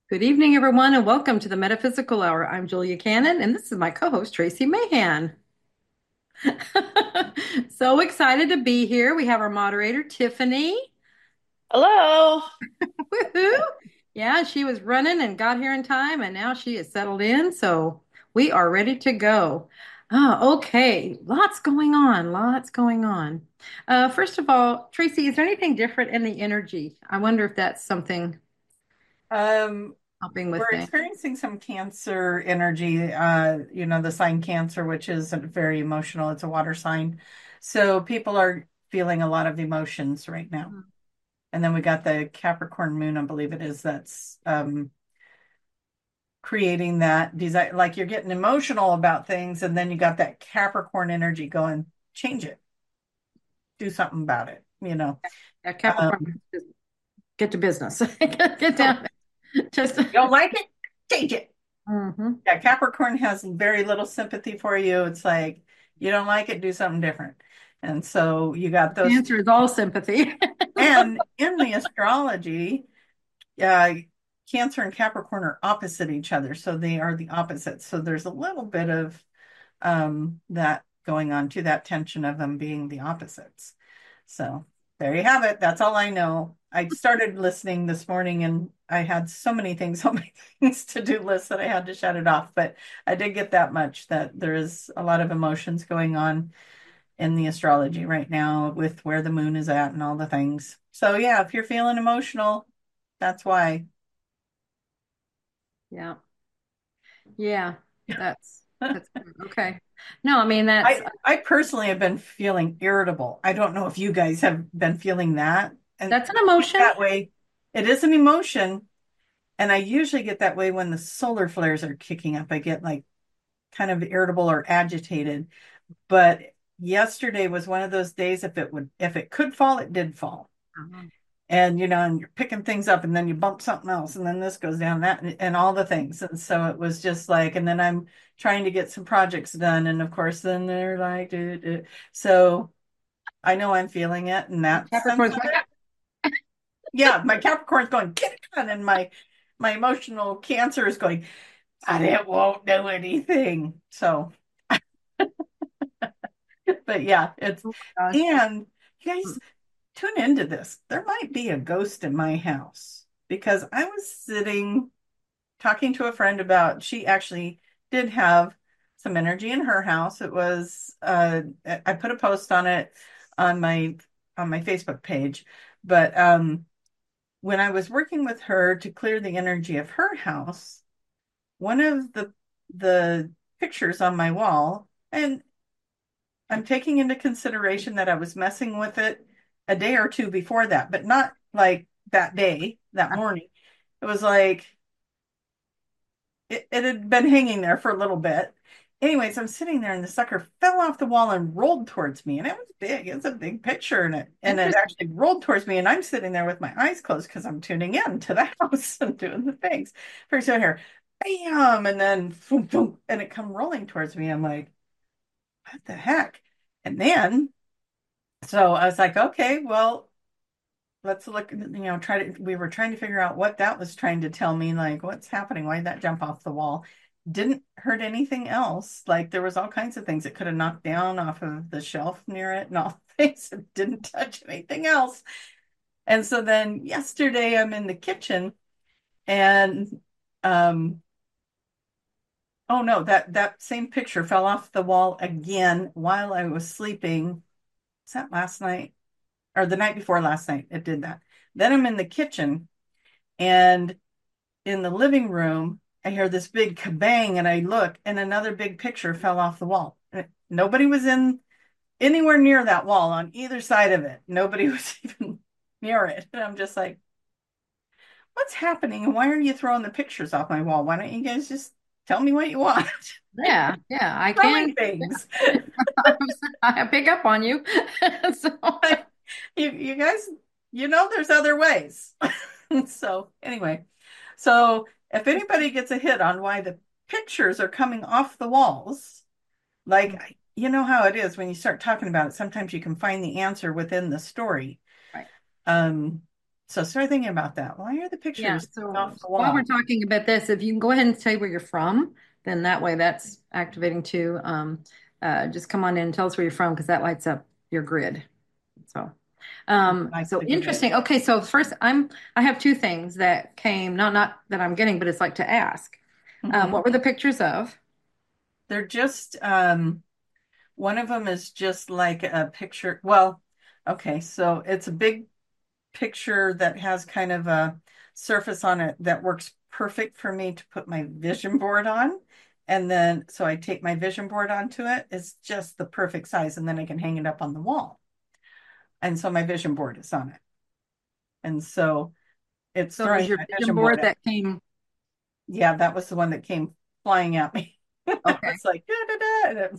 Good evening, everyone, and welcome to the Metaphysical Hour. I'm Julia Cannon, and this is my co-host, Tracy Mahan. So excited to be here. We have our moderator, Tiffany. Hello. Woohoo! Yeah, she was running and got here in time, and now she is settled in, so we are ready to go. Okay, lots going on, lots going on. First of all, Tracy, is there anything different in the energy? I wonder if that's something Um, helping with we're things. experiencing some cancer energy, the sign Cancer, which is very emotional. It's a water sign. So people are feeling a lot of emotions right now. And then we got the Capricorn moon, I believe it is, that's creating that desire. Like you're getting emotional about things, and then you got that Capricorn energy going, change it, do something about it. Yeah, Capricorn, Um, just get to business. Get so down. Just. you don't like it? Change it. Mhm. Yeah, Capricorn has very little sympathy for you. It's like, you don't like it, do something different. And so you got The those two. answer is all sympathy. And in the astrology, uh, Cancer and Capricorn are opposite each other. So they are the opposites. So there's a little bit of that going on to that tension of them being the opposites. So there you have it. That's all I know. I started listening this morning and I had so many things to do list that I had to shut it off. But I did get that much that there is a lot of emotions going on in the astrology right now with where the moon is at and all the things. So yeah, if you're feeling emotional, that's why. Yeah. Yeah. That's okay. No, I mean that's I personally have been feeling irritable. I don't know if you guys have been feeling that. And that's an I get emotion. that way. It is an emotion. And I usually get that way when the solar flares are kicking up. I get like kind of irritable or agitated. But yesterday was one of those days if it could fall, it did fall. Oh, And you're picking things up and then you bump something else and then this goes down that and all the things. And so it was just like, and then I'm trying to get some projects done. And of course, then they're like, duh, duh. So I know I'm feeling it in that sense Capricorn's of like, it. Yeah, my Capricorn's going, get it done. And my emotional Cancer is going, and it won't do anything. So, but yeah, oh my gosh. and you guys tune into this. There might be a ghost in my house because I was sitting talking to a friend about, she actually did have some energy in her house. It was, I put a post on it on my Facebook page, but, when I was working with her to clear the energy of her house, one of the pictures on my wall, and I'm taking into consideration that I was messing with it a day or two before that, but not like that day, that morning. It was like it had been hanging there for a little bit. Anyways, I'm sitting there and the sucker fell off the wall and rolled towards me. And it was big. It was a big picture and it Interesting. actually rolled towards me. And I'm sitting there with my eyes closed because I'm tuning in to the house and doing the things. First I hear, bam, and then boom, boom, and it come rolling towards me. I'm like, what the heck? And then so I was like, okay, well, let's look, we were trying to figure out what that was trying to tell me, like what's happening, why did that jump off the wall? Didn't hurt anything else. Like there was all kinds of things it could have knocked down off of the shelf near it and all things. It didn't touch anything else. And so then yesterday I'm in the kitchen and oh no, that same picture fell off the wall again while I was sleeping. Was that last night? Or the night before last night, it did that. Then I'm in the kitchen and in the living room, I hear this big kabang and I look and another big picture fell off the wall. Nobody was in anywhere near that wall on either side of it. Nobody was even near it. And I'm just like, what's happening? And why are you throwing the pictures off my wall? Why don't you guys just tell me what you want? Yeah, yeah, I can. Throwing things. I pick up on you. So, Like, you guys, there's other ways. So anyway, so if anybody gets a hit on why the pictures are coming off the walls, like you know how it is when you start talking about it, sometimes you can find the answer within the story. right. Um, So start thinking about that. Why are the Yeah. pictures So off the while we're wall? talking about this, if you can go ahead and say where you're from, then that way that's activating too. Just come on in and tell us where you're from because that lights up your grid. So, Like so the grid. interesting. Okay, so first, I have two things that came, not that I'm getting, but it's like to ask. Hmm. What were the pictures of? They're just one of them is just like a picture. Well, okay, so it's a big picture that has kind of a surface on it that works perfect for me to put my vision board on. And then, so I take my vision board onto it. It's just the perfect size, and then I can hang it up on the wall. And so my vision board is on it. And so it's So it was throwing your my vision vision board board at, that came. yeah, that was the one that came flying at me. It Okay, was like, da, da, da, and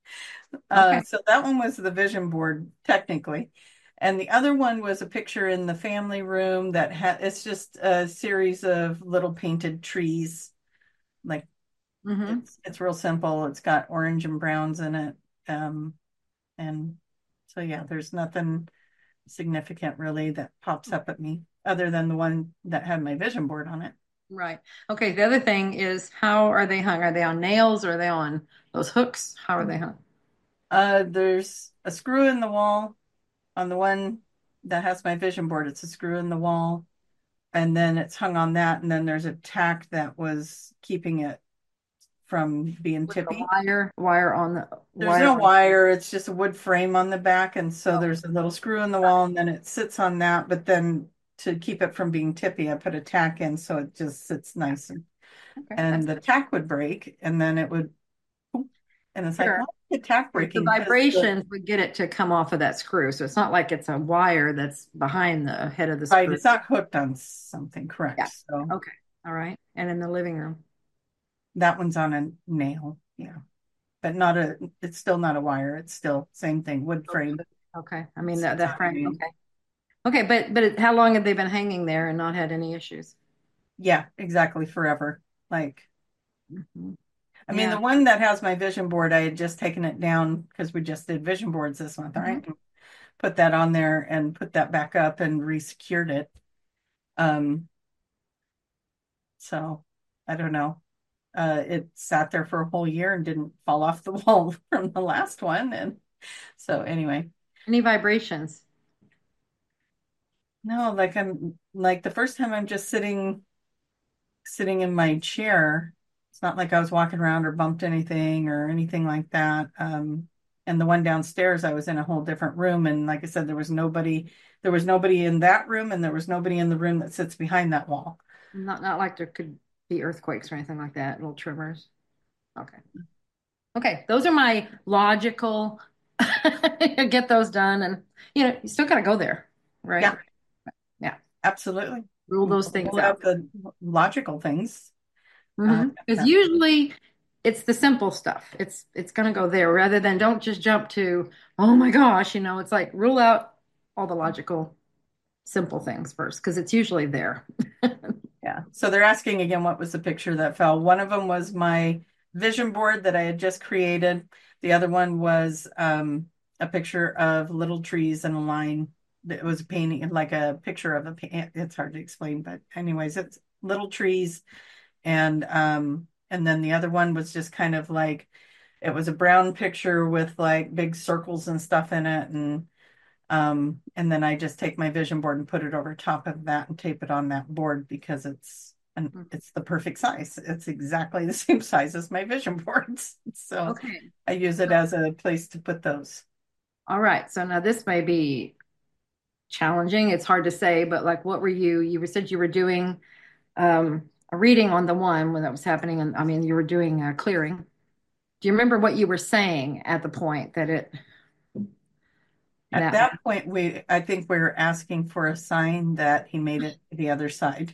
okay. so that one was the vision board, technically. And the other one was a picture in the family room that had, it's just a series of little painted trees. Like Mm-hmm. it's real simple. It's got orange and browns in it. Um, and so yeah, there's nothing significant really that pops up at me other than the one that had my vision board on it. Right. Okay. The other thing is how are they hung? Are they on nails or are they on those hooks? How are they hung? There's a screw in the wall on the one that has my vision board. It's a screw in the wall, and then it's hung on that, and then there's a tack that was keeping it from being With the tippy. wire on the There's wire no on. wire, it's just a wood frame on the back, and so Oh, there's a little screw in the wall, and then it sits on that, but then to keep it from being tippy, I put a tack in so it just sits nice. okay. And That's the good. tack would break, and then it would, and it's like, why Sure. is the tack The breaking? Because vibrations would get it to come off of that screw. So it's not like it's a wire that's behind the head of the right, screw. it's not hooked on something, Yeah. correct. So Okay. All right. And in the living room. that one's on a nail, yeah. But not a, it's still not a wire. It's still same thing, wood frame. Okay. I It mean, sits the on a frame. nail. Okay. Okay. How long have they been hanging there and not had any issues? Yeah, exactly. Forever. Like, Mhm. I mean, Yeah. the one that has my vision board, I had just taken it down because we just did vision boards this month, Mhm. right? Put that on there and put that back up and re-secured it. Um, so I don't know. It sat there for a whole year and didn't fall off the wall from the last one. And so anyway, Any vibrations? no, like I'm like the first time I'm just sitting in my chair. It's not like I was walking around or bumped anything or anything like that. And the one downstairs, I was in a whole different room. And like I said, there was nobody in that room, and there was nobody in the room that sits behind that wall. Not like there could be earthquakes or anything like that, little tremors. Okay. Okay. Those are my logical get those done. And you still gotta go there, right? Yeah, Yeah. absolutely. Rule those things Rule out. out the logical things. Because That- usually it's the simple stuff. It's gonna go there rather than don't just jump to, oh my gosh, it's like rule out all the logical simple things first, because it's usually there. yeah. So they're asking again, what was the picture that fell? One of them was my vision board that I had just created. The other one was a picture of little trees in a line. It was a painting, like a picture of it's hard to explain, but anyways, it's little trees. And then the other one was just kind of like it was a brown picture with like big circles and stuff in it. And then I just take my vision board and put it over top of that and tape it on that board because it's the perfect size. It's exactly the same size as my vision boards. So Okay. I use it So, as a place to put those. all right. So now this may be challenging. It's hard to say, but like, what were you said you were doing a reading on the one when that was happening, and I mean, you were doing a clearing. Do you remember what you were saying at the point that it At that that point, I think we were asking for a sign that he made it to the other side.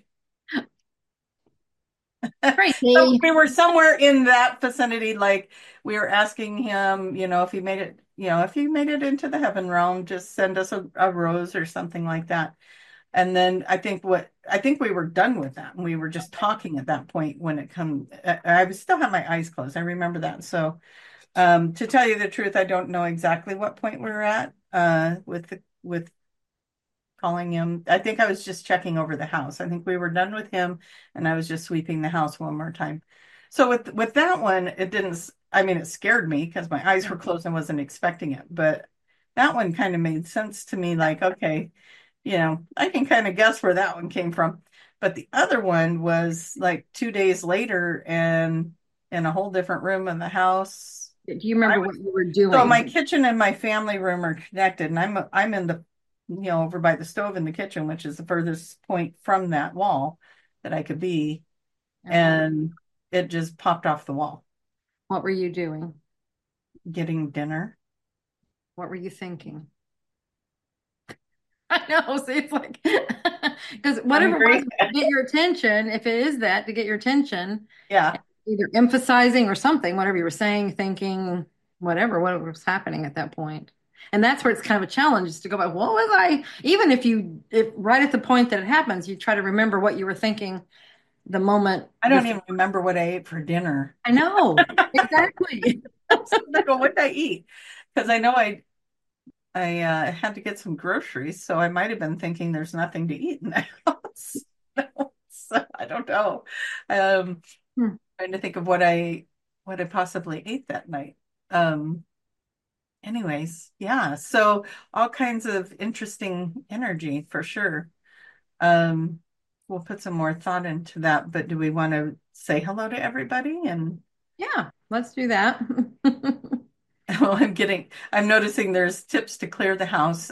So crazy? we were somewhere in that vicinity, like we were asking him, if he made it, if he made it into the heaven realm, just send us a rose or something like that. And then I think we were done with that, and we were just talking at that point when it come. I still have my eyes closed. I remember that. So, to tell you the truth, I don't know exactly what point we were at with calling him. I think I was just checking over the house. I think we were done with him and I was just sweeping the house one more time. So with that one, it didn't, I mean, it scared me because my eyes Yeah. were closed and wasn't expecting it. But that one kind of made sense to me, like, okay, I can kind of guess where that one came from. But the other one was like 2 days later and in a whole different room in the house. Do you I remember what was you were so my doing? kitchen and my family room are connected, and I'm in the over by the stove in the kitchen, which is the furthest point from that wall that I could be, And and it just popped off the wall. what were you doing? Getting dinner. What were you thinking? I know. See, it's like because whatever it was Hungry. to get your attention, if it is that to get your attention, Yeah. either emphasizing or something, whatever you were saying, thinking, whatever was happening at that point. And that's where it's kind of a challenge is to go back, what was I? Even if right at the point that it happens, you try to remember what you were thinking the moment I don't before. even remember what I ate for dinner. I know, exactly. So I go, what did I eat? Because I know I had to get some groceries, so I might have been thinking there's nothing to eat in the house. So I don't know. Um, Hmm. trying to think of what I possibly ate that night. Anyways, yeah. So all kinds of interesting energy for sure. Um, we'll put some more thought into that, but do we want to say hello to everybody? And Yeah, let's do that. well, I'm noticing there's tips to clear the house.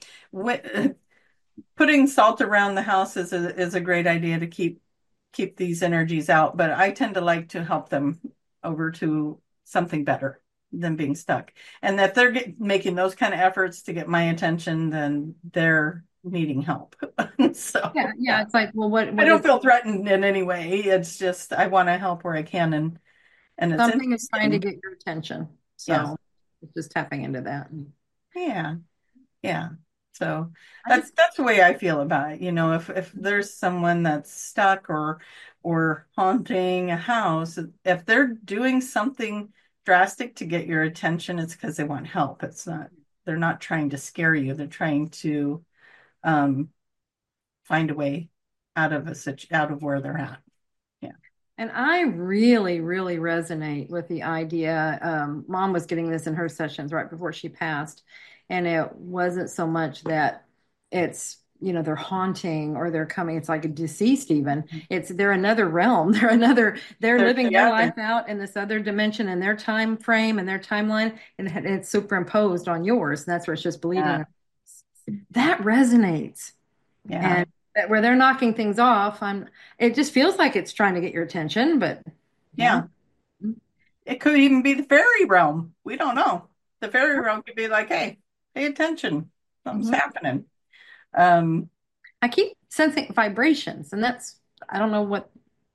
Putting salt around the house is a great idea to keep these energies out, but I tend to like to help them over to something better than being stuck. And if they're making those kind of efforts to get my attention, then they're needing help. Yeah, So yeah. yeah, It's like, well, I what don't is feel threatened in any way. It's just I want to help where I can, and it's something is trying to interesting. get your attention. Yeah, So it's just tapping into that. yeah, yeah. So I that's just, that's the way I feel about it. If there's someone that's stuck or haunting a house, if they're doing something drastic to get your attention, it's because they want help. They're not trying to scare you. They're trying to um, find a way out of where they're at. Yeah. and I really, really resonate with the idea. Mom was getting this in her sessions right before she passed, and it wasn't so much that it's, they're haunting or they're coming. It's like a deceased even. It's they're another realm. They're living their Yeah, they're life out in this other dimension in their time frame and their timeline, and it's superimposed on yours. And that's where it's just yeah, bleeding. That resonates. yeah, And where they're knocking things off, it just feels like it's trying to get your attention, but yeah. yeah. It could even be the fairy realm. We don't know. The fairy realm could be like, hey, pay attention. Something's Mhm. happening. Um, I keep sensing vibrations, and I don't know what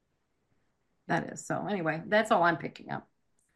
that is. So anyway, that's all I'm picking up.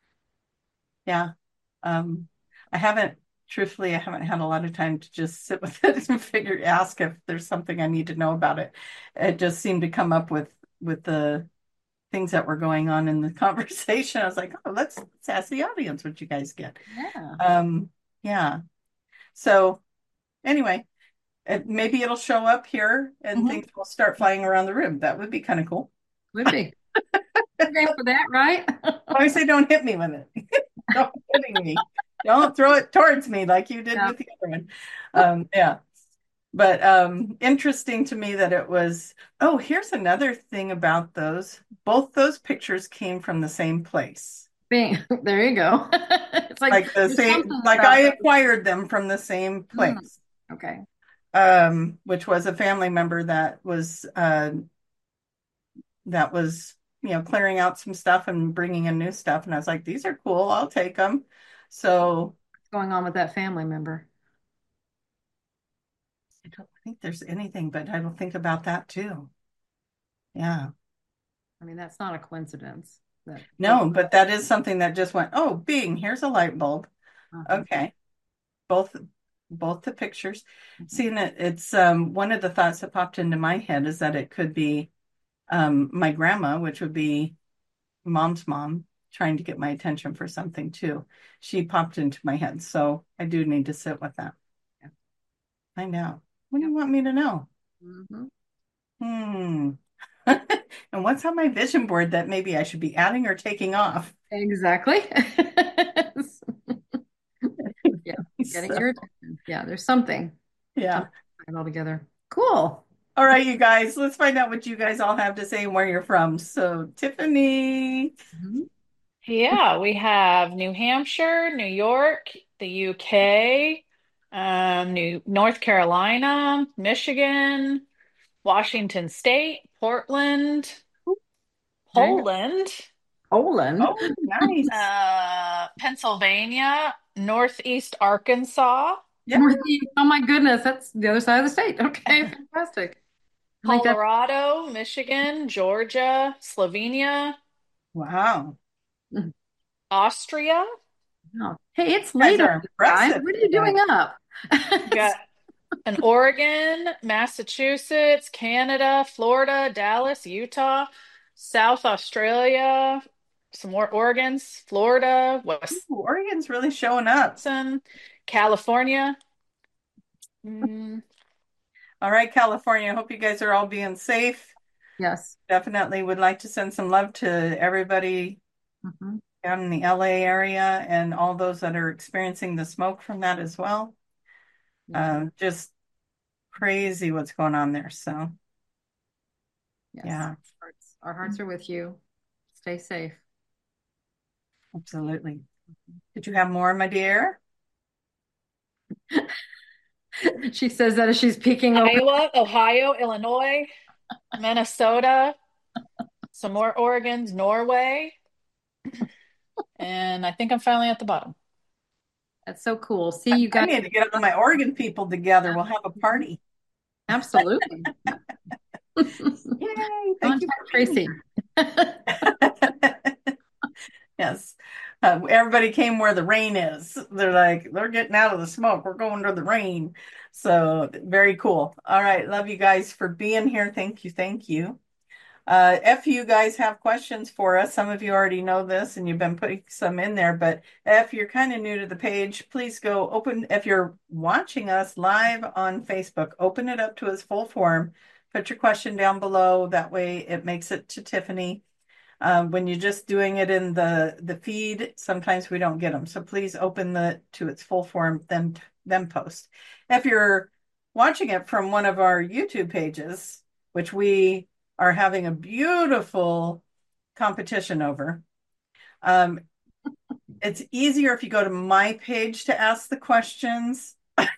yeah. Um, I haven't, truthfully, I haven't had a lot of time to just sit with it and ask if there's something I need to know about it. It just seemed to come up with the things that were going on in the conversation. I was like, oh, let's ask the audience what you guys get. Yeah, Um, yeah. So anyway, maybe it'll show up here and hmm things will start flying around the room. That would be kind of cool. would be. You're game for that, right? I say don't hit me with it. Don't hitting me. Don't throw it towards me like you did Yeah. with the other one. Yeah. But interesting to me that it was, oh, here's another thing about those. Both those pictures came from the same place. There you go. It's like Like the there's same, something like I about those. acquired them from the same Mm, place. okay. Which was a family member that was clearing out some stuff and bringing in new stuff, and I was like, these are cool, I'll take them. So What's going on with that family member? I don't think there's anything, but I will think about that too. Yeah. I mean, that's not a coincidence that both. No, but that is something that just went, oh, bing, here's a light bulb. Uh-huh. Okay. both both the pictures. Mhm. Seeing it's one of the thoughts that popped into my head is that it could be my grandma, which would be mom's mom, trying to get my attention for something too. She popped into my head, so I do need to sit with that. Yeah. I know. What do Yep. you want me to know? Hmm. Hmm. And what's on my vision board that maybe I should be adding or taking off? Exactly. Yeah, getting So, your attention. Yeah, there's something. yeah. Something altogether. Cool. All right, you guys, let's find out what you guys all have to say and where you're from. So, Tiffany. Mhm. Yeah, we have New Hampshire, New York, the UK, New North Carolina, Michigan, Washington State, Portland, There you go. Poland, Poland. Oh, nice. Pennsylvania, Northeast Arkansas, Yep. Northeast. Oh my goodness, that's the other side of the state. Okay, fantastic. I think that. Colorado, Michigan, Georgia, Slovenia, Wow. Austria. Oh. Hey, it's You guys late over are there, guys. impressive What are you today. doing up? Got an Oregon, Massachusetts, Canada, Florida, Dallas, Utah, South Australia, some more Oregons, Florida, Ooh, Oregon's really showing up. Wisconsin, California. Mm, All right, California. I hope you guys are all being safe. Yes. Definitely would like to send some love to everybody Mhm. down in the LA area and all those that are experiencing the smoke from that as well. Yeah. Just crazy what's going on there. So, Yes. yeah, Our hearts are with you. Stay safe. absolutely. Did you have more, my dear? She says that as she's peeking over. Iowa, Ohio, Illinois, Minnesota, some more Oregons, Norway, and I think I'm finally at the bottom. That's so cool. See, you I guys. need to get all my Oregon people together. We'll have a party. Absolutely. Yay! Thank you Contact for being Tracy. here. Yes. Everybody came where the rain is. They're like, they're getting out of the smoke. We're going to the rain. So very cool. All right. Love you guys for being here. Thank you. Thank you. If you guys have questions for us, some of you already know this and you've been putting some in there, but if you're kind of new to the page, please go open, if you're watching us live on Facebook, open it up to its full form. Put your question down below. That way it makes it to Tiffany. When you're just doing it in the feed, sometimes we don't get them. So please open the to its full form, then post. If you're watching it from one of our YouTube pages, which we are having a beautiful competition over, um, it's easier if you go to my page to ask the questions.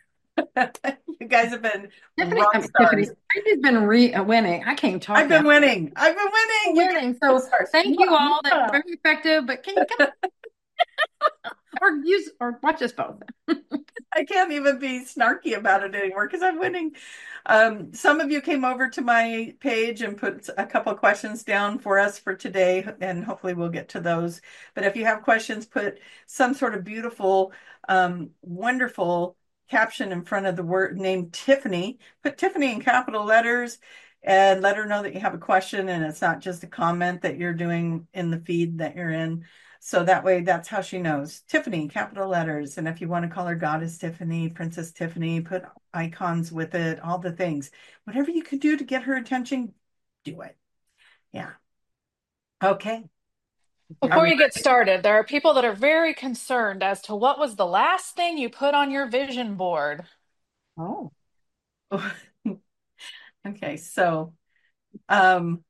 You guys have been rock Tiffany, stars. Tracy's been winning. I can't even talk I've now. been winning. I've been winning. You guys Winning. are rock So stars. thank you Mwah, all. That's mwah. very effective. But can you come or use or watch us both? I can't even be snarky about it anymore because I'm winning. Some of you came over to my page and put a couple of questions down for us for today, and hopefully we'll get to those. But if you have questions, put some sort of beautiful, wonderful caption in front of the word name Tiffany. Put Tiffany in capital letters and let her know that you have a question and it's not just a comment that you're doing in the feed that you're in. So that way, that's how she knows. Tiffany, capital letters. And if you want to call her Goddess Tiffany, Princess Tiffany, put icons with it, all the things. Whatever you could do to get her attention, do it. Yeah. Okay. Are Before we you get started, there are people that are very concerned as to what was the last thing you put on your vision board. Oh. ready? Okay. So, um,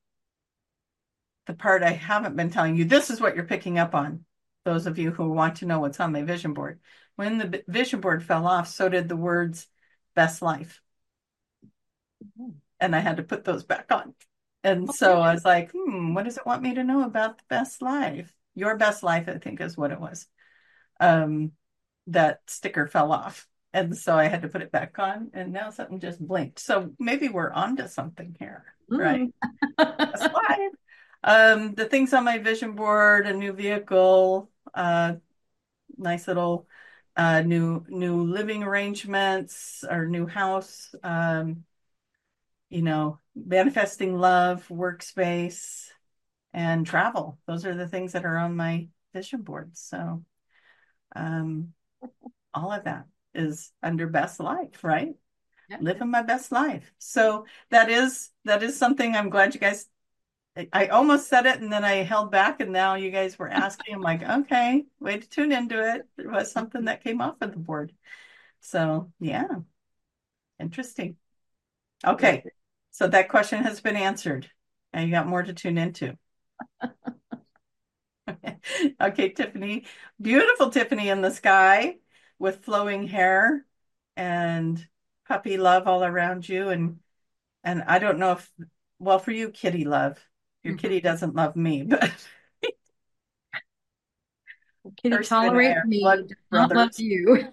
the part I haven't been telling you, this is what you're picking up on. Those of you who want to know what's on my vision board. When the vision board fell off, so did the words best life. And I had to put those back on. And Okay. so I was like, what does it want me to know about the best life? Your best life, I think, is what it was. That sticker fell off. And so I had to put it back on, and now something just blinked. So maybe we're onto something here, right? Mm. Best life. The things on my vision board, a new vehicle, nice little new living arrangements or new house, manifesting love, workspace, and travel. Those are the things that are on my vision board. So um, all of that is under best life, right? Yeah. living my best life. So that is something I'm glad you guys. I almost said it and then I held back, and now you guys were asking. I'm like, okay, way to tune into it. There was something that came off of the board. So yeah, interesting. Very Okay, good. so that question has been answered. And you got more to tune into. Okay, Tiffany, beautiful Tiffany in the sky with flowing hair and puppy love all around you. And I don't know if, well, for you, kitty love. Your Mhm. kitty doesn't love me, but Kitty person and I tolerates are me, blood does not love brothers. you.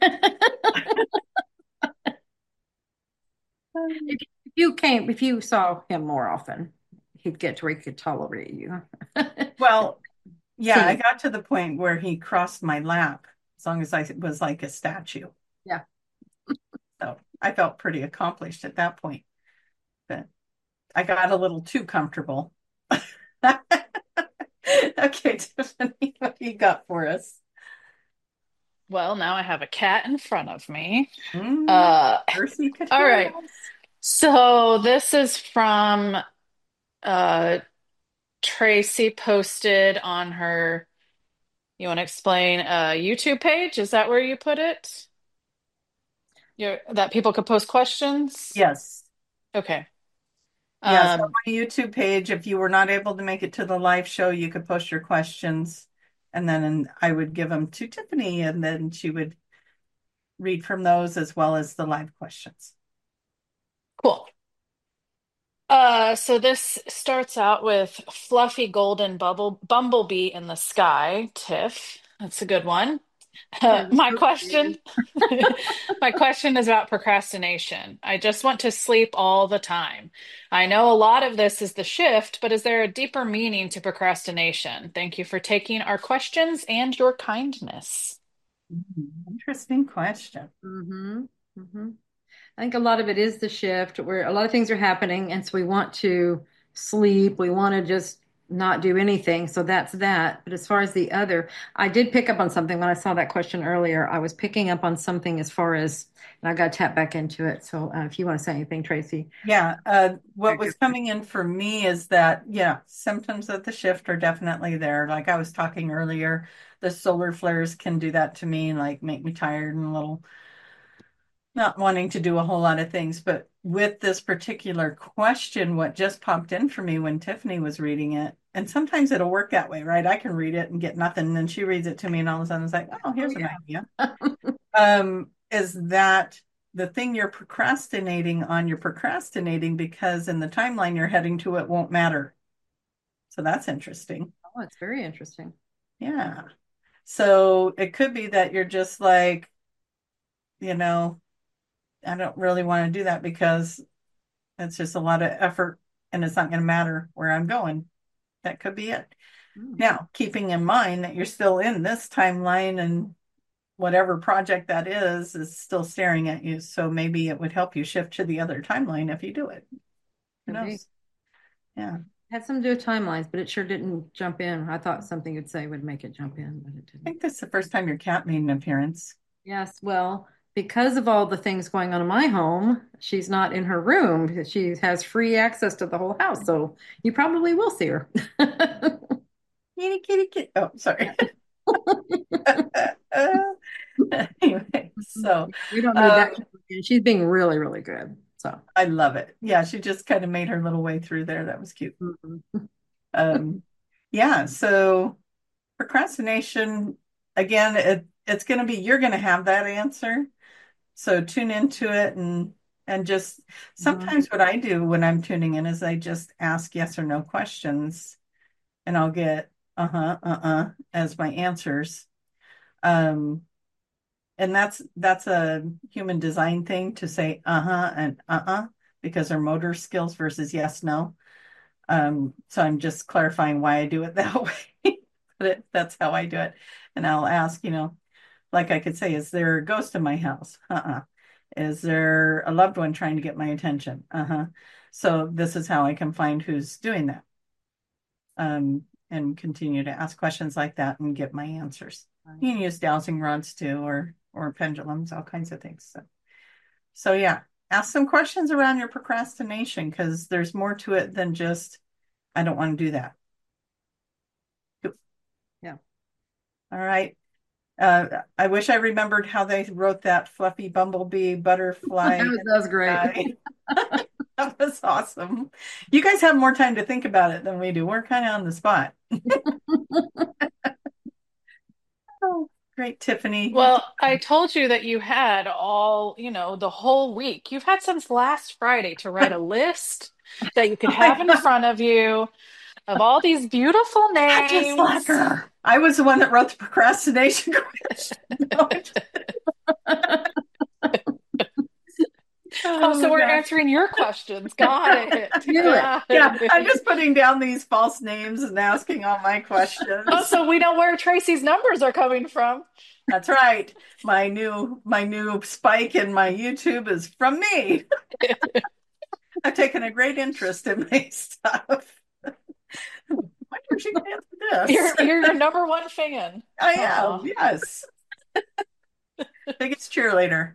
If you saw him more often, he'd get to where he could tolerate you. Well, yeah, I Seeing, got to the point where he crossed my lap as long as I was like a statue. yeah. So I felt pretty accomplished at that point. But I got a little too comfortable. Okay, Tiffany, what do you got for us? Well, now I have a cat in front of me. Mm, Uh, Mercy could all hear right. us. So this is from uh Tracy posted on her, you want to explain YouTube page? Is that where you put it? That people could post questions? Yes. Okay. Yes, on Um, my YouTube page, if you were not able to make it to the live show, you could post your questions, and then I would give them to Tiffany, and then she would read from those as well as the live questions. cool. So this starts out with fluffy golden bumblebee in the sky, Tiff. That's a good one. Yeah, just My so question, creative. my question is about procrastination. I just want to sleep all the time. I know a lot of this is the shift, but is there a deeper meaning to procrastination? Thank you for taking our questions and your kindness. Interesting question. Mm-hmm. Mm-hmm. I think a lot of it is the shift where a lot of things are happening, and so we want to sleep. We want to just not do anything. So that's that. But as far as the other, I did pick up on something when I saw that question earlier. I was picking up on something as far as, and I got to tap back into it. So if you want to say anything, Tracy. Yeah, what was coming in for me is that, yeah, symptoms of the shift are definitely there. Like I was talking earlier, the solar flares can do that to me, like make me tired and a little not wanting to do a whole lot of things. But with this particular question, what just popped in for me when Tiffany was reading it, and sometimes it'll work that way, right? I can read it and get nothing, and then she reads it to me, and all of a sudden it's like, oh, Oh here's an yeah. idea. Is that the thing you're procrastinating on? You're procrastinating because in the timeline you're heading to it won't matter. So that's interesting. Oh, it's very interesting. Yeah. So it could be that you're just like, you know, I don't really want to do that because it's just a lot of effort and it's not going to matter where I'm going. That could be it. Hmm. Now, keeping in mind that you're still in this timeline and whatever project that is still staring at you. So maybe it would help you shift to the other timeline if you do it. Who Could be. knows? Yeah. Had something to do with timelines, but it sure didn't jump in. I thought something you'd say would make it jump in, but it I didn't. think this is the first time your cat made an appearance. Yes, well, because of all the things going on in my home, she's not in her room. She has free access to the whole house, so you probably will see her. Kitty, kitty, kitty. Oh, sorry. Anyway, so We don't need that. um, She's being really, really good. So, I love it. Yeah, she just kind of made her little way through there. That was cute. mhm. Um, yeah, so procrastination, again, it's going to be, you're going to have that answer. So tune into it and just Mhm. sometimes what I do when I'm tuning in is I just ask yes or no questions and I'll get as my answers. Um, and that's a human design thing to say and because they're motor skills versus yes, no. So I'm just clarifying why I do it that way. That's how I do it. And I'll ask, like I could say, is there a ghost in my house? Is there a loved one trying to get my attention? So this is how I can find who's doing that. And continue to ask questions like that and get my answers. Right. You can use dowsing rods too, or pendulums, all kinds of things. So yeah. ask some questions around your procrastination because there's more to it than just, I don't want to do that. Yeah. All right. I wish I remembered how they wrote that fluffy bumblebee butterfly in That the was great. sky. That was awesome. You guys have more time to think about it than we do. We're kind of on the spot. Oh, great, Tiffany. Well, I told you that you had all, the whole week. You've had since last Friday to write a list that you could have in front of you of all these beautiful I just like names. her. I was the one that wrote the procrastination question. No, Oh, oh so my we're gosh. answering your questions. Got it. Knew it. Got Yeah, I'm it. just putting down these false names and asking all my Oh, questions. so we know where Tracy's numbers are coming from. That's right. My new spike in my YouTube is from me. I've taken a great interest in my stuff. Why don't you get into this? You're your number one fan. I am, Oh. yes. Biggest cheerleader.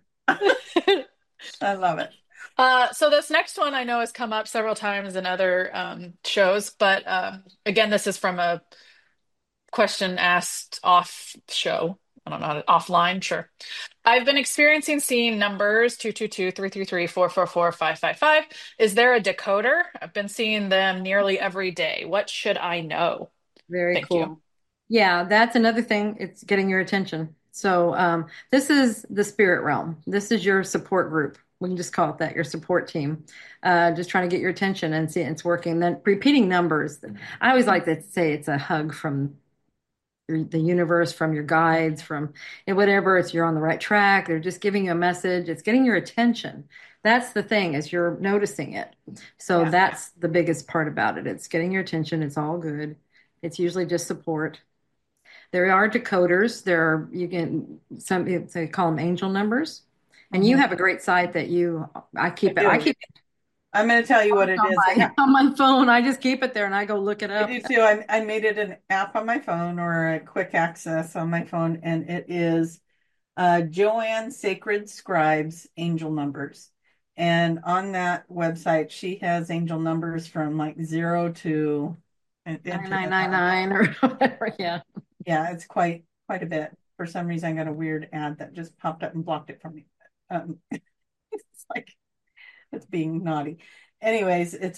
I love it. So this next one I know has come up several times in other shows, but again, this is from a question asked off show. I don't know how to, offline, sure. I've been experiencing seeing numbers 222, 333, 444, 555. Is there a decoder? I've been seeing them nearly every day. What should I know? Very Thank you. cool. Yeah, that's another thing. It's getting your attention. So, this is the spirit realm. This is your support group. We can just call it that, your support team. Just trying to get your attention and see it's working. Then repeating numbers. I always like to say it's a hug from the universe, from your guides, from whatever. It's you're on the right track. They're just giving you a message. It's getting your attention. That's the thing is you're noticing it. So Yeah. that's the biggest part about it. It's getting your attention. It's all good. It's usually just support. There are decoders. There are you can some they call them angel numbers. And you Mhm. have a great site that I I keep it. I do. keep it I'm going to tell you what it on is. my on my phone. I just keep it there and I go look it I up. do too. I made it an app on my phone or a quick access on my phone, and it is Joanne Sacred Scribes Angel Numbers. And on that website, she has angel numbers from like 0 to infinite. 9999 or whatever. Yeah. Yeah, it's quite a bit. For some reason, I got a weird ad that just popped up and blocked it from me. It's like it's being naughty. Anyways, it's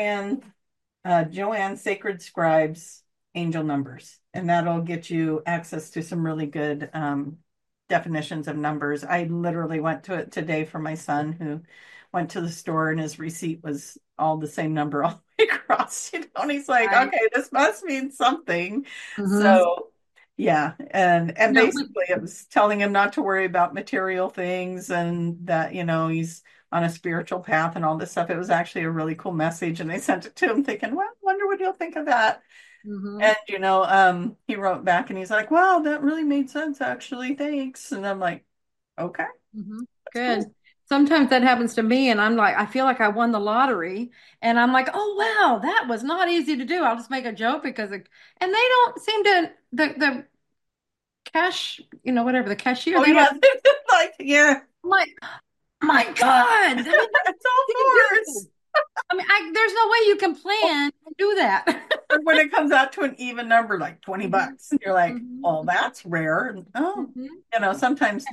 Joanne Sacred Scribes Angel Numbers, and that'll get you access to some really good definitions of numbers. I literally went to it today for my son who went to the store and his receipt was all the same number all the way across, and he's like, Right. okay, this must mean something. Hmm. So yeah, and No, basically it was telling him not to worry about material things and that, he's on a spiritual path and all this stuff. It was actually a really cool message. And I sent it to him thinking, well, I wonder what he'll think of that. hmm And, he wrote back and he's like, wow, that really made sense, actually. Thanks. And I'm like, okay, hmm that's cool. Good. Sometimes that happens to me, and I'm like, I feel like I won the lottery, and I'm like, oh wow, that was not easy to do. I'll just make a joke and they don't seem to the cash, whatever the cashier, Oh, they don't. yeah. Like, yeah, I'm like, my God, I mean, that's it's all easy to yours. do. I mean, there's no way you can plan and do that. Or when it comes out to an even number, like 20 Mhm, bucks, and you're like, oh, mhm, that's rare. And, oh, mhm. sometimes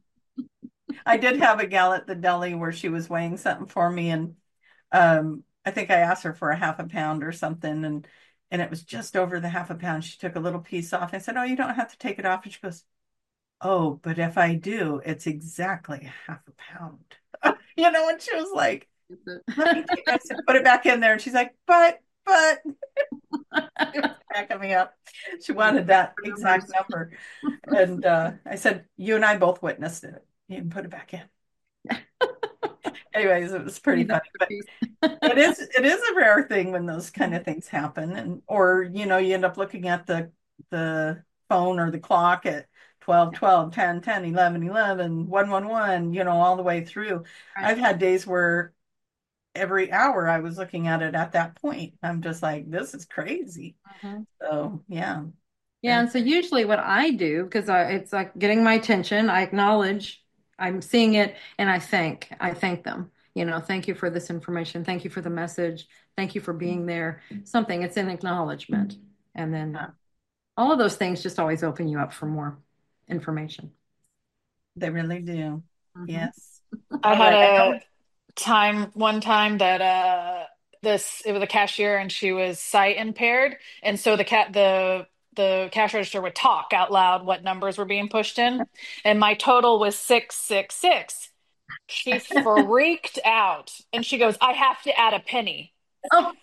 I did have a gal at the deli where she was weighing something for me, and I think I asked her for a half a pound or something, and it was just over the half a pound. She took a little piece off. I said, "Oh, you don't have to take it off." And she goes, "Oh, but if I do, it's exactly half a pound." And she was like, "Let me take." I said, "Put it back in there," and she's like, "But," it was cracking me up. She wanted that exact Numbers. number, and I said, "You and I both witnessed it. You can put it back in." Anyways, it was pretty Need that funny, but. piece. It is a rare thing when those kind of things happen, and or you end up looking at the phone or the clock at 12, 12, 10, 10, 11, 11, 1, 1, 1, all the way through. Right. I've had days where every hour I was looking at it at that point. I'm just like, this is crazy. Mhm. So yeah, Yeah, very and so usually what I do, because it's like getting my attention, I acknowledge. I'm seeing it and I thank them. Thank you for this information. Thank you for the message. Thank you for being there. Something, it's an acknowledgement. And then all of those things just always open you up for more information. They really do. Hmm. Yes. I All had right. I a know. one time that this it was a cashier and she was sight impaired, and so the cash register would talk out loud what numbers were being pushed in, and my total was 666. She freaked out and she goes, I have to add a penny. Oh.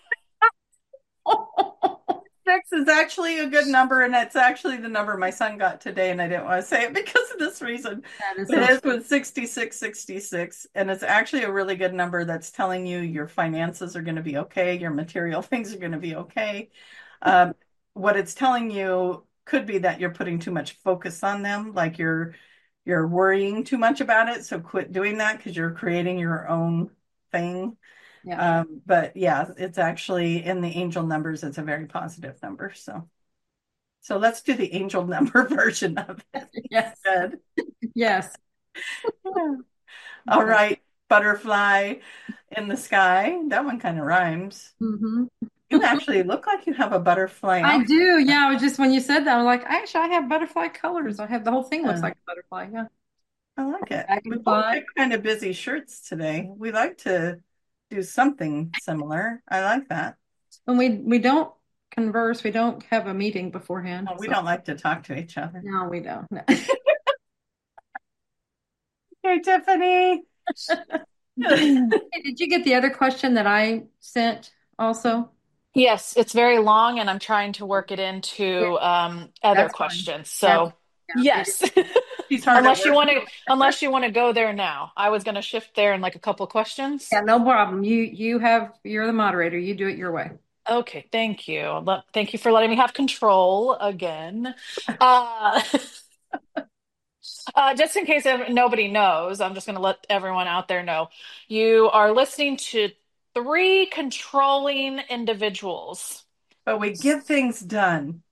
6 is actually a good number, and it's actually the number my son got today, and I didn't want to say it because of this reason. That is But so his sweet. was 6666, and it's actually a really good number that's telling you your finances are going to be okay, your material things are going to be okay. Um, what it's telling you could be that you're putting too much focus on them, like you're worrying too much about it. So quit doing that because you're creating your own thing. Yeah. But yeah, it's actually in the angel numbers, it's a very positive number. So let's do the angel number version of it Yes. instead. Yes. Yeah. All Okay. right, butterfly in the sky. That one kind of rhymes. Hmm. You actually look like you have a butterfly I outfit. do. Yeah. I was just when you said that, I'm like, actually, I have butterfly colors. I have the whole thing looks Yeah, like a butterfly. Yeah. I like it. We both Dragonfly. picked kind of busy shirts today. We like to do something similar. I like that. And we don't converse. We don't have a meeting beforehand. Well, we So don't like to talk to each other. no, we don't. No. Hey, Tiffany. Hey, did you get the other question that I sent also? Yes, it's very long, and I'm trying to work it Yeah, into other that's fine. questions. That's So, yeah. yes, She's hard at work. unless you want to go there now. I was going to shift there in like a couple questions. Yeah, no problem. You're the moderator. You do it your way. Okay, thank you. Thank you for letting me have control again. Uh, just in case nobody knows, I'm just going to let everyone out there know. You are listening to three controlling individuals But we get things done.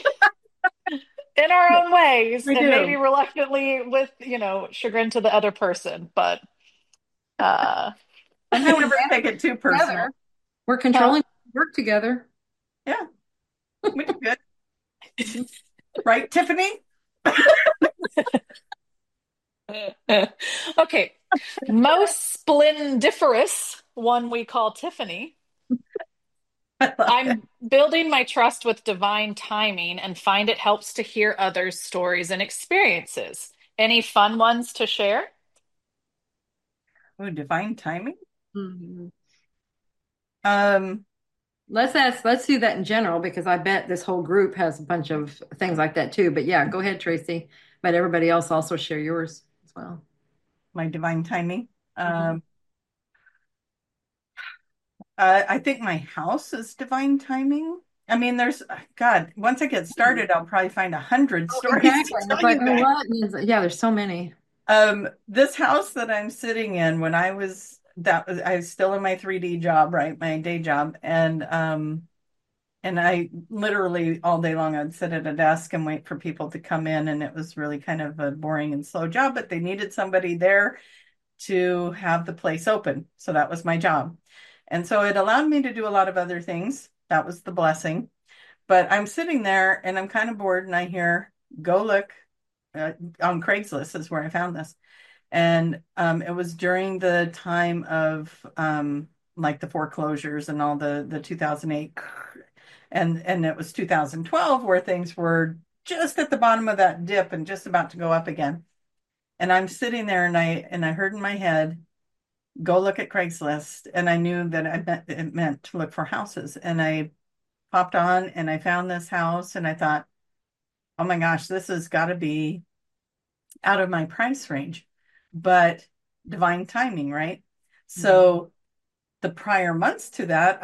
in our own ways, We and maybe do. reluctantly with, chagrin to the other person. But uh, And I then we never manage take it too together. personal. We're uh, controlling work together. Yeah, we do good. Right, Tiffany? okay, most splendiferous one we call Tiffany. I love it. I'm building my trust with divine timing and find it helps to hear others' stories and experiences. Any fun ones to share? Ooh, divine timing. Mhm. Um, Let's do that in general because I bet this whole group has a bunch of things like that too. But yeah, go ahead, Tracy. But everybody else also share yours as well. my divine timing. Mhm. Um, I think my house is divine timing. I mean, God, once I get started, I'll probably find 100 Oh, stories to exactly. It's tell like, you oh, guys. what? And yeah, there's so many. This house that I'm sitting in, when I was still in my 3D job, right? My day job. And I literally all day long I'd sit at a desk and wait for people to come in. And it was really kind of a boring and slow job, but they needed somebody there to have the place open. So that was my job. And so it allowed me to do a lot of other things. That was the blessing. But I'm sitting there and I'm kind of bored and I hear, go look on Craigslist is where I found this. And it was during the time of like the foreclosures and all the 2008 and it was 2012 where things were just at the bottom of that dip and just about to go up again. And I'm sitting there and I heard in my head, go look at Craigslist. And I knew that it meant to look for houses. And I popped on and I found this house and I thought, oh my gosh, this has got to be out of my price range. But divine timing, right? Mhm. So the prior months to that,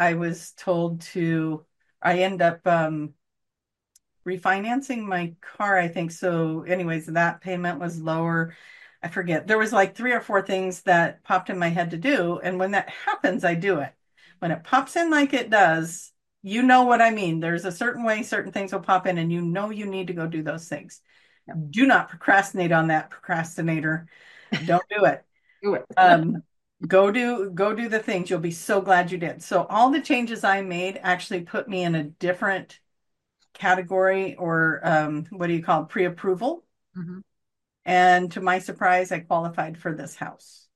I end up refinancing my car, I think. So, anyways, that payment was lower. I forget. There was like three or four things that popped in my head to do. And when that happens, I do it. When it pops in like it does, you know what I mean. There's a certain way certain things will pop in, and you know you need to go do those things. Yep. Do not procrastinate on that procrastinator. Don't do it. Do it. Um, go do the things. You'll be so glad you did. So all the changes I made actually put me in a different category or what do you call it, pre-approval. Mhm. And to my surprise, I qualified for this house.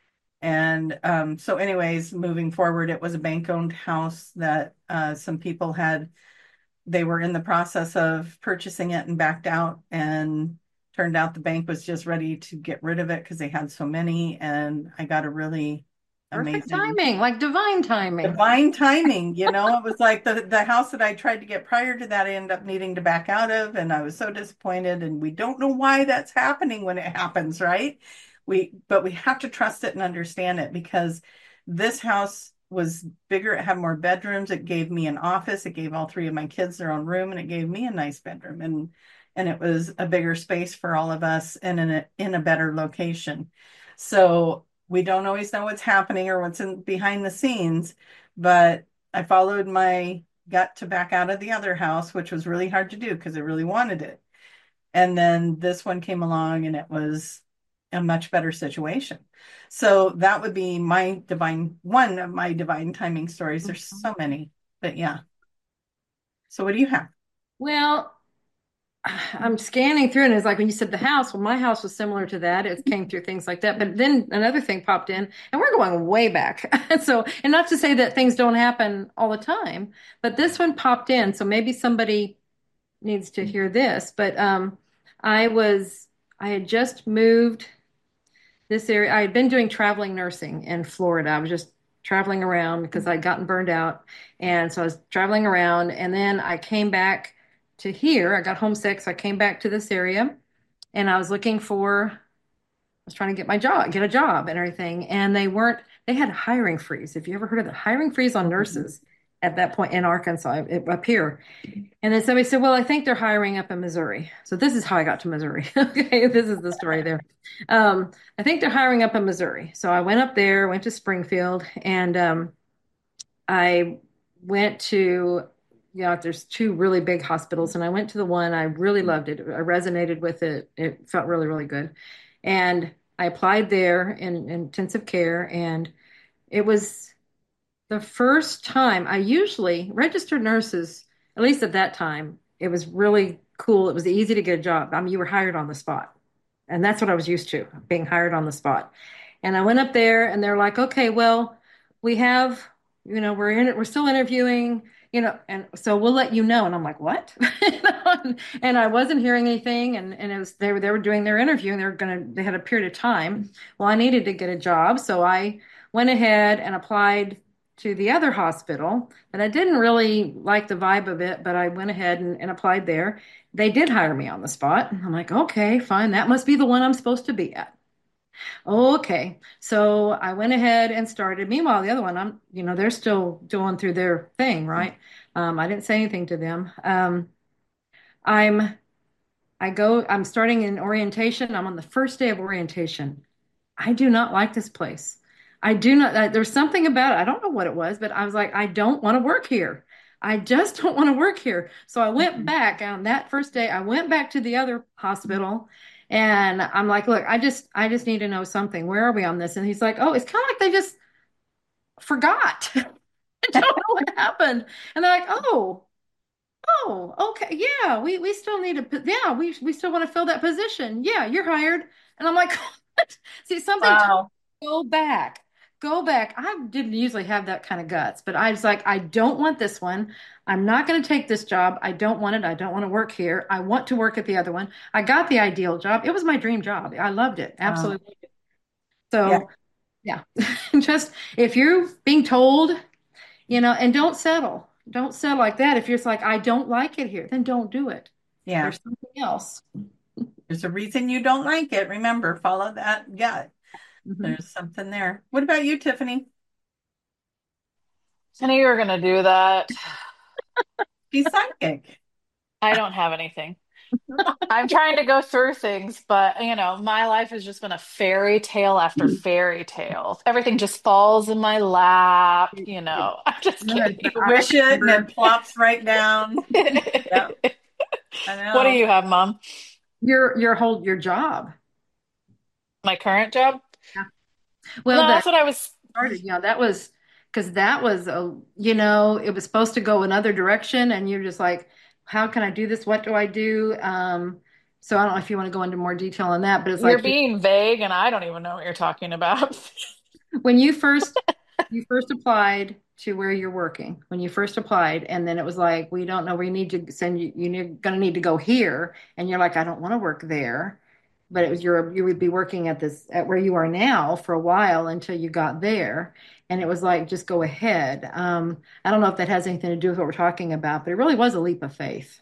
And so, anyways, moving forward, it was a bank-owned house that some people had. They were in the process of purchasing it and backed out, and turned out the bank was just ready to get rid of it because they had so many. And I got a really Perfect amazing timing, like divine timing. divine timing. It was like the house that I tried to get prior to that, I ended up needing to back out of, and I was so disappointed. And we don't know why that's happening when it happens, right? But we have to trust it and understand it because this house was bigger. It had more bedrooms. It gave me an office. It gave all three of my kids their own room, and it gave me a nice bedroom. And it was a bigger space for all of us and in a better location. So we don't always know what's happening or what's in behind the scenes, but I followed my gut to back out of the other house, which was really hard to do because I really wanted it. And then this one came along and it was a much better situation. So that would be one of my divine timing stories. There's so many, but yeah. So what do you have? Well, I'm scanning through, and it's like when you said the house, well, my house was similar to that. It came through things like that. But then another thing popped in, and we're going way back. So, and not to say that things don't happen all the time, but this one popped in. So maybe somebody needs to hear this. But I was, I had just moved this area. I had been doing traveling nursing in Florida. I was just traveling around because I'd gotten burned out. And so I was traveling around. And then I came back to here. I got homesick. So I came back to this area and I was looking for, I was trying to get my job, get a job and everything. And they had a hiring freeze. If you ever heard of the hiring freeze on nurses at that point in Arkansas, up here. And then somebody said, well, I think they're hiring up in Missouri. So this is how I got to Missouri. Okay, this is the story there. I think they're hiring up in Missouri. So I went up there, went to Springfield, and I went to, there's two really big hospitals, and I went to the one. I really loved it. I resonated with it. It felt really, really good. And I applied there in intensive care, and it was the first time. I usually registered nurses, at least at that time, it was really cool. It was easy to get a job. I mean, you were hired on the spot. And that's what I was used to, being hired on the spot. And I went up there and they're like, okay, well, we have, we're still interviewing, and so we'll let you know. And I'm like, what? And I wasn't hearing anything. And it was, they were doing their interview and they had a period of time. Well, I needed to get a job. So I went ahead and applied to the other hospital, and I didn't really like the vibe of it, but I went ahead and applied there. They did hire me on the spot. I'm like, okay, fine. That must be the one I'm supposed to be at. Okay. So I went ahead and started. Meanwhile, the other one, they're still going through their thing, right? I didn't say anything to them. I'm, I'm starting in orientation. I'm on the first day of orientation. I do not like this place. I do not, there's something about it. I don't know what it was, but I was like, I don't want to work here. I just don't want to work here. So I went back on that first day. I went back to the other hospital and I'm like, look, I just need to know something. Where are we on this? And he's like, oh, it's kind of like they just forgot. I don't know what happened. And they're like, oh, okay. Yeah, we still need yeah, we still want to fill that position. Yeah, you're hired. And I'm like, what? See, something told Wow. me, go back. Go back. I didn't usually have that kind of guts, but I was like, I don't want this one. I'm not going to take this job. I don't want it. I don't want to work here. I want to work at the other one. I got the ideal job. It was my dream job. I loved it. Wow. Absolutely. Yeah. So, yeah, just if you're being told, and don't settle. Don't settle like that. If you're just like, I don't like it here, then don't do it. Yeah. There's something else. There's a reason you don't like it. Remember, follow that. Yeah. Mhm. There's something there. What about you, Tiffany? I knew you were going to do that. She's psychic. I don't have anything. I'm trying to go through things, but my life has just been a fairy tale after fairy tale. Everything just falls in my lap. I'm just kidding. You wish it and it plops right down. Yeah, I What do know. you have, Mom? Your job. My current job? Yeah. No, Well, that's what I was. started, that was because that was it was supposed to go another direction, and you're just like, how can I do this? What do I do? So I don't know if you want to go into more detail on that, but it's You're like being vague, and I don't even know what you're talking about. when you first applied to where you're working, when you first applied, and then it was like, we don't know, we need to send you, you're going to need to go here, and you're like, I don't want to work there, but it was you would be working at this at where you are now for a while until you got there, and it was like, just go ahead. I don't know if that has anything to do with what we're talking about, but it really was a leap of faith.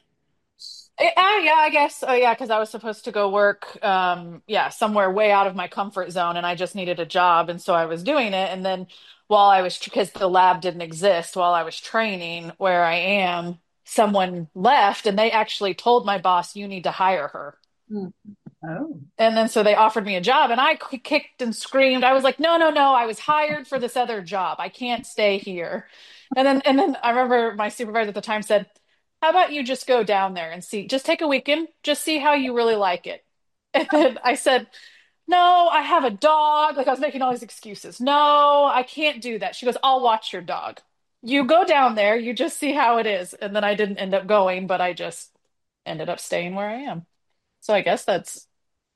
Yeah, I guess. Oh, yeah, because I was supposed to go work, yeah, somewhere way out of my comfort zone, and I just needed a job, and so I was doing it. And then while I was, because the lab didn't exist, while I was training where I am, someone left, and they actually told my boss, "You need to hire her." Hmm. Oh, And then so they offered me a job, and I kicked and screamed. I was like, "No, no, no! I was hired for this other job. I can't stay here." And then I remember my supervisor at the time said, "How about you just go down there and see? Just take a weekend, just see how you really like it." And then I said, "No, I have a dog." Like I was making all these excuses. "No, I can't do that." She goes, "I'll watch your dog. You go down there. You just see how it is." And then I didn't end up going, but I just ended up staying where I am. So I guess that's.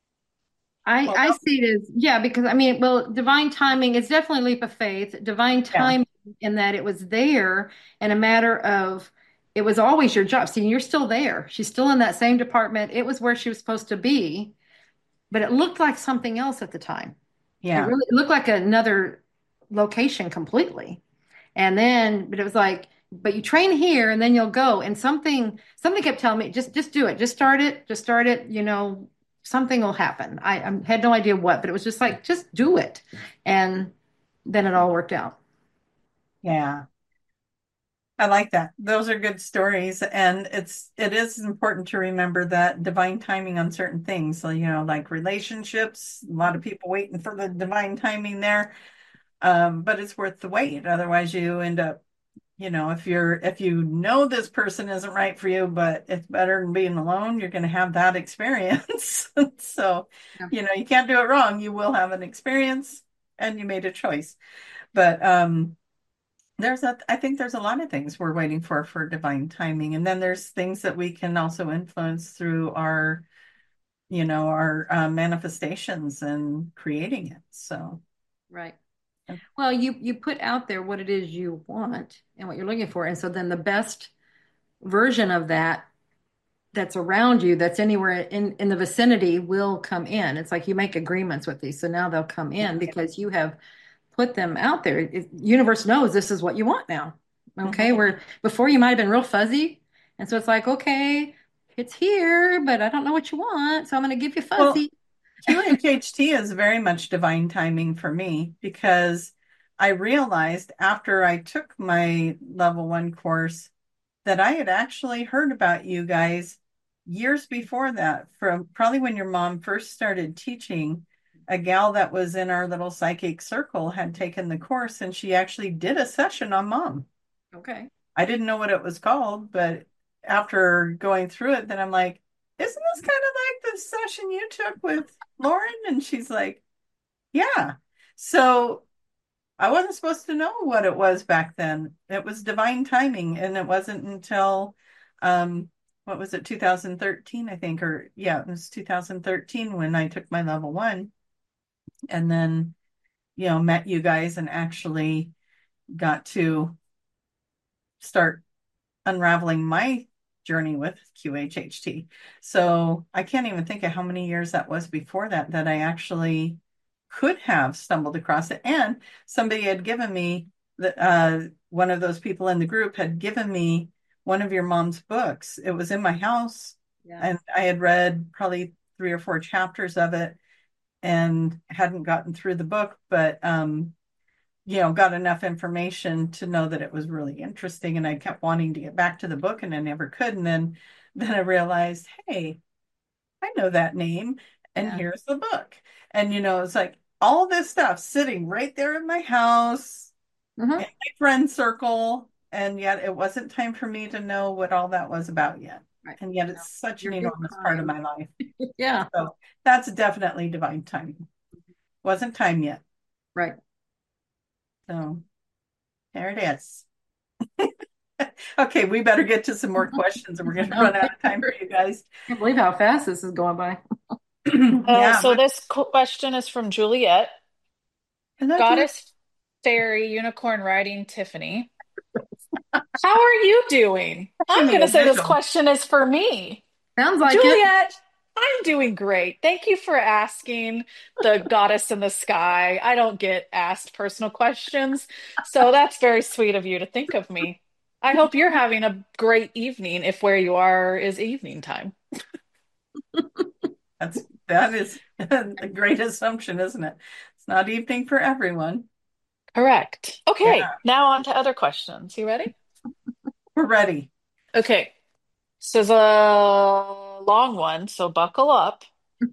well, I see it as, yeah, because I mean, well, divine timing is definitely a leap of faith. Divine yeah, timing in that it was there in a matter of, it was always your job. See, you're still there. She's still in that same department. It was where she was supposed to be, but it looked like something else at the time. yeah. It looked like another location completely. And then, but it was like, but you train here and then you'll go. And something kept telling me, just do it. Just start it. Something will happen. I had no idea what, but it was just like, just do it. And then it all worked out. Yeah. I like that. Those are good stories. And it is important to remember that divine timing on certain things. So, like relationships, a lot of people waiting for the divine timing there. But it's worth the wait. Otherwise you end up, if you know this person isn't right for you, but it's better than being alone, you're going to have that experience. So, Yeah. you can't do it wrong. You will have an experience and you made a choice. But I think there's a lot of things we're waiting for divine timing. And then there's things that we can also influence through our manifestations and creating it. So, Right. Well, you put out there what it is you want and what you're looking for. And so then the best version of that that's around you, that's anywhere in the vicinity, will come in. It's like you make agreements with these. So now they'll come in because you have put them out there. Universe knows this is what you want now. Okay. mhm. Where before you might have been real fuzzy. And so it's like, okay, it's here, but I don't know what you want. So I'm going to give you Well, fuzzy. QHHT is very much divine timing for me because I realized after I took my level one course that I had actually heard about you guys years before that, from probably when your mom first started teaching. A gal that was in our little psychic circle had taken the course and she actually did a session on mom. Okay. I didn't know what it was called, but after going through it, then I'm like, isn't this kind of like the session you took with Lauren? And she's like, yeah. So I wasn't supposed to know what it was back then. It was divine timing. And it wasn't until, what was it, 2013, I think, or yeah, it was 2013 when I took my level one and then, met you guys and actually got to start unraveling my journey with QHHT. So I can't even think of how many years that was before that I actually could have stumbled across it. And somebody had given me one of those people in the group had given me one of your mom's books. It was in my house, Yeah. and I had read probably 3 or 4 chapters of it and hadn't gotten through the book, but got enough information to know that it was really interesting. And I kept wanting to get back to the book and I never could. And then I realized, hey, I know that name and Yeah. here's the book. And it's like all this stuff sitting right there in my house, in Hmm. my friend circle. And yet it wasn't time for me to know what all that was about yet. Right. And yet No, it's such an your enormous part of time. my life. Yeah. So that's definitely divine timing. Wasn't time yet. Right. So there it is. Okay, we better get to some more questions, or we're going to run out of time for you guys. Can't believe how fast this is going by. Yeah. So this question is from Juliet. Hello, Julie. Goddess Fairy Unicorn Riding Tiffany. How are you doing? Give I'm me going to a say this visual. question is for me. Sounds like it. Juliet, I'm doing great. Thank you for asking the goddess in the sky. I don't get asked personal questions, so that's very sweet of you to think of me. I hope you're having a great evening if where you are is evening time. That is a great assumption, isn't it? It's not evening for everyone. Correct. Yeah, Okay, now on to other questions. You ready? we're ready. Okay, this is a long one, so buckle up.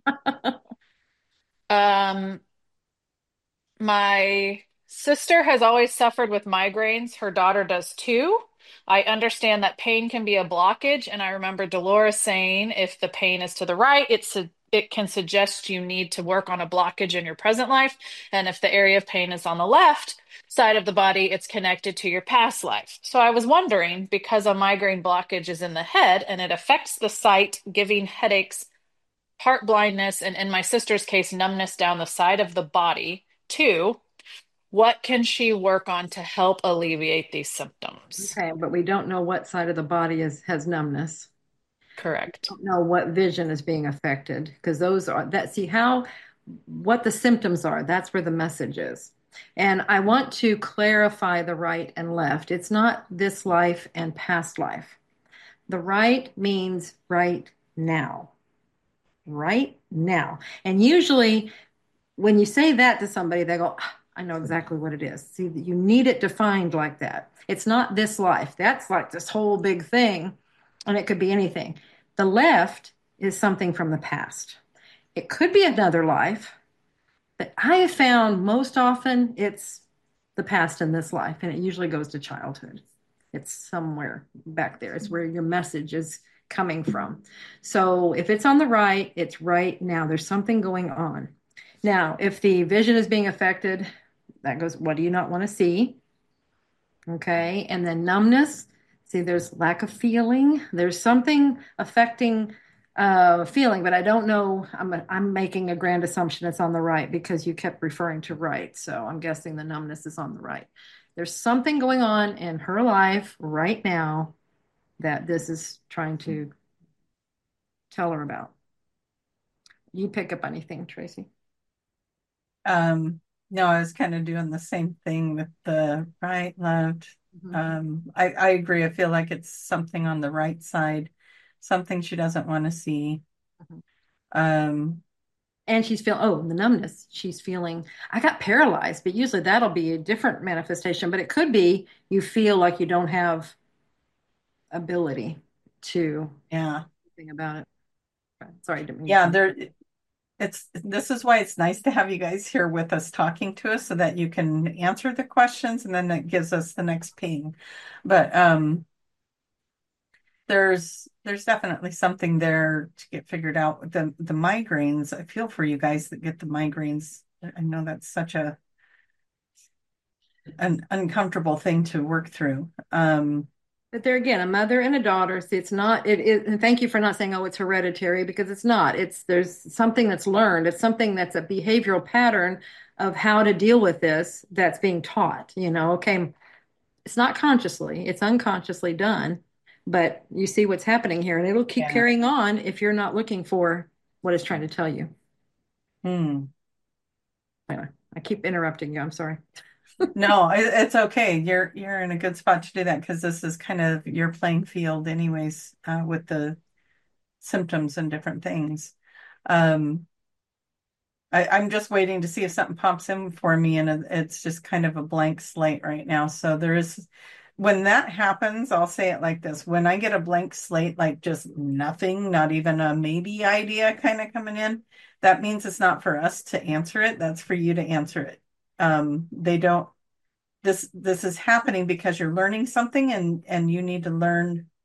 Um, My sister has always suffered with migraines. Her daughter does too. I understand that pain can be a blockage, and I remember Dolores saying if the pain is to the right, it can suggest you need to work on a blockage in your present life, and if the area of pain is on the left side of the body, it's connected to your past life. So I was wondering, because a migraine blockage is in the head and it affects the sight, giving headaches, heart blindness, and in my sister's case, numbness down the side of the body too. What can she work on to help alleviate these symptoms? Okay, but we don't know what side of the body has numbness. Correct. Don't know what vision is being affected because those are that see how what the symptoms are. That's where the message is. And I want to clarify the right and left. It's not this life and past life. The right means right now. Right now. And usually when you say that to somebody, they go, "Ah, I know exactly what it is." See, you need it defined like that. It's not this life. That's like this whole big thing, and it could be anything. The left is something from the past. It could be another life, but I have found most often it's the past in this life, and it usually goes to childhood. It's somewhere back there. It's where your message is coming from. So if it's on the right, it's right now. There's something going on. Now, if the vision is being affected, that goes, what do you not want to see? Okay. And then numbness. See, there's lack of feeling. There's something affecting feeling, but I don't know. I'm making a grand assumption it's on the right because you kept referring to right. So I'm guessing the numbness is on the right. There's something going on in her life right now that this is trying to tell her about. You pick up anything, Tracy? No, I was kind of doing the same thing with the right, left. Mhm. I agree. I feel like it's something on the right side, something she doesn't want to see. Mhm. Um, And she's feeling, oh, the numbness. She's feeling, I got paralyzed, but usually that'll be a different manifestation. But it could be you feel like you don't have ability to yeah, do anything about it. Sorry, I didn't mean yeah. to. This is why it's nice to have you guys here with us talking to us so that you can answer the questions and then it gives us the next ping. But there's definitely something there to get figured out with the migraines. I feel for you guys that get the migraines. I know that's such an uncomfortable thing to work through. But there again, a mother and a daughter. See, it's not, it is, and thank you for not saying, oh, it's hereditary because it's not. There's something that's learned. It's something that's a behavioral pattern of how to deal with this that's being taught. Okay, it's not consciously, it's unconsciously done, but you see what's happening here, and it'll keep Yeah. carrying on if you're not looking for what it's trying to tell you. Hmm. Anyway, I keep interrupting you. I'm sorry. No, it's okay. You're in a good spot to do that because this is kind of your playing field anyways, with the symptoms and different things. Um, I'm just waiting to see if something pops in for me, and it's just kind of a blank slate right now. So when that happens, I'll say it like this. When I get a blank slate, like just nothing, not even a maybe idea kind of coming in, that means it's not for us to answer it. That's for you to answer it. They don't, this is happening because you're learning something and you need to learn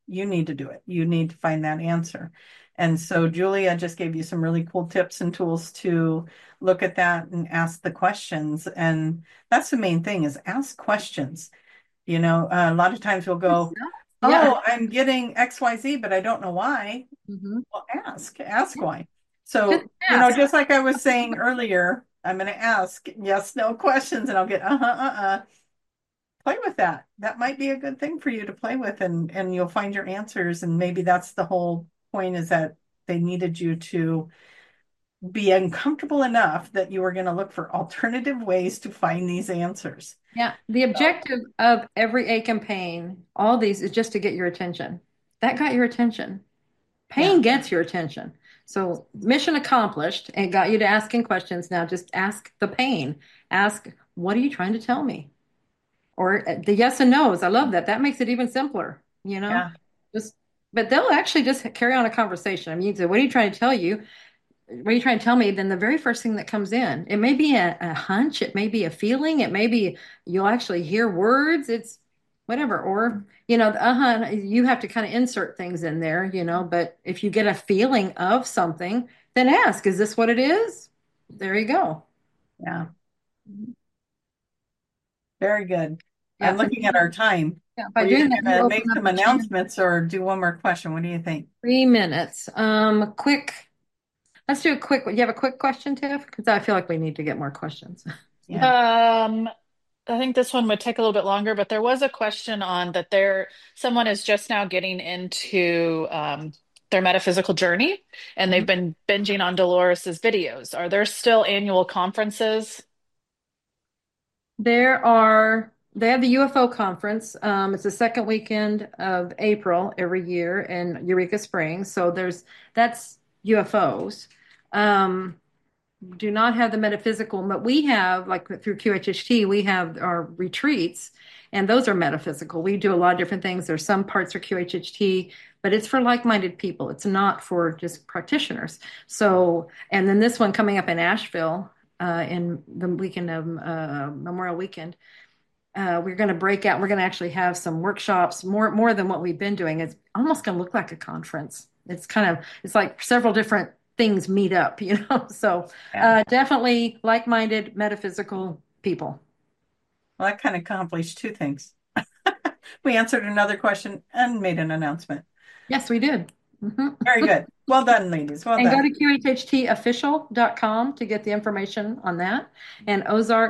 You need to do it. You need to find that answer. And so Julia just gave you some really cool tips and tools to look at that and ask the questions. And that's the main thing is ask questions. A lot of times we'll go, Yeah. oh, I'm getting XYZ, but I don't know why. Mhm. Well, ask why. Just So, ask. just like I was saying earlier, I'm going to ask yes, no questions and I'll get play with that. That might be a good thing for you to play with and you'll find your answers. And maybe that's the whole point is that they needed you to be uncomfortable enough that you were going to look for alternative ways to find these answers. Yeah. The objective of every ache and pain, all these, is just to get your attention. That got your attention. Yeah, Pain gets your attention. So mission accomplished and got you to asking questions. Now just ask the pain. Ask, what are you trying to tell me? Or the yes and no's. I love that. That makes it even simpler, you know? yeah, Just, but they'll actually just carry on a conversation. I mean, you say, what are you trying to tell you? What are you trying to tell me? Then the very first thing that comes in, it may be a hunch, it may be a feeling, it may be you'll actually hear words, it's whatever. Or, you have to kind of insert things in there, but if you get a feeling of something, then ask, is this what it is? There you go. yeah. Very good. Yeah. I'm looking at our time. Yeah, by We're either doing that, you going to open make up some a chance. announcements or do one more question. What do you think? 3 minutes. Quick. Let's do a quick. You have a quick question, Tiff? Because I feel like we need to get more questions. Yeah. Um, I think this one would take a little bit longer, but there was a question on that someone is just now getting into their metaphysical journey and they've been binging on Dolores's videos. Are there still annual conferences? They have the UFO conference. It's the second weekend of April every year in Eureka Springs. So that's UFOs. Um, do not have the metaphysical, but we have, like through QHHT, we have our retreats, and those are metaphysical. We do a lot of different things. There's some parts are QHHT, but it's for like-minded people. It's not for just practitioners. So, and then this one coming up in Asheville in the weekend of Memorial Weekend. We're going to break out. We're going to actually have some workshops, more than what we've been doing. It's almost going to look like a conference. It's like several different things meet up. So Yeah. definitely like-minded metaphysical people. Well, that kind of accomplished two things. We answered another question and made an announcement. Yes, we did. Mhm. Very good. Well done, ladies. Well And go done. to qhtofficial.com to get the information on that, and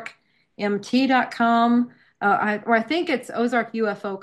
ozarkmt.com. I think it's Ozark UFO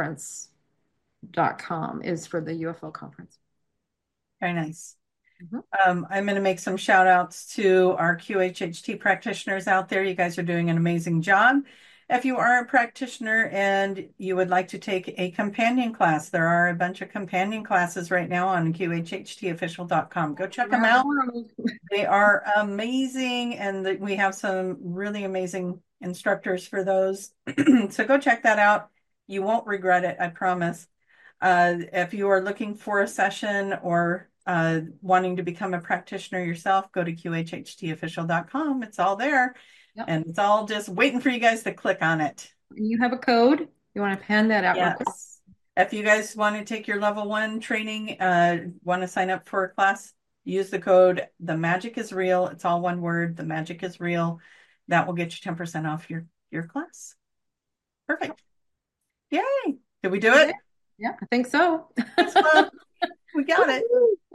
Conference.com is for the UFO conference. Very nice. Mhm. I'm going to make some shout outs to our QHHT practitioners out there. You guys are doing an amazing job. If you are a practitioner and you would like to take a companion class, there are a bunch of companion classes right now on QHHTofficial.com. Go check them Around the out. world. They are amazing, and we have some really amazing instructors for those. So go check that out. You won't regret it, I promise. If you are looking for a session or wanting to become a practitioner yourself, go to qhhtofficial.com. It's all there, Yep. and it's all just waiting for you guys to click on it. And you have a code. You want to hand that out real quick? Yes. If you guys want to take your level 1 training, want to sign up for a class, use the code The Magic is Real. It's all one word. The Magic is Real. That will get you 10% off your class. Perfect. Yay. Did we do it? Yeah, I think so. That's fun. We got it.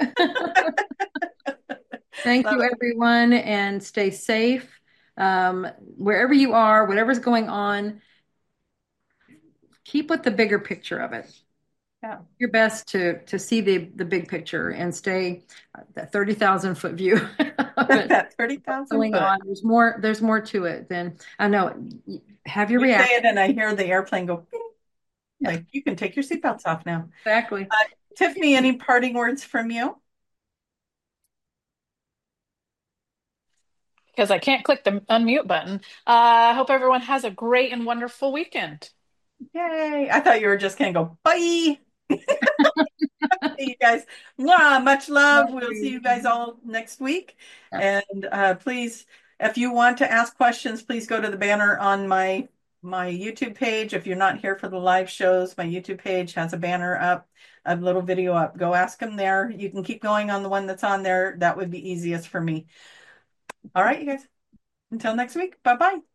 Thank Love you, it. everyone, and stay safe. Wherever you are, whatever's going on, keep with the bigger picture of it. Yeah. Your best to see the big picture and stay that 30,000 foot view of it That 30,000 going foot. on. There's more to it than I know. Have your You say reaction. it and I hear the airplane go, "Ping." Yeah, Like you can take your seatbelts off now. exactly. Tiffany, any parting words from you? Because I can't click the unmute button. I hope everyone has a great and wonderful weekend. Yay. I thought you were just going to go, bye. Hey, you guys. Mwah, much love. Love We'll see you. you guys all next week. Yeah. And please, if you want to ask questions, please go to the banner on my my YouTube page. If you're not here for the live shows, my YouTube page has a banner up, a little video up. Go ask them there. You can keep going on the one that's on there. That would be easiest for me. All right, you guys. Until next week. Bye bye.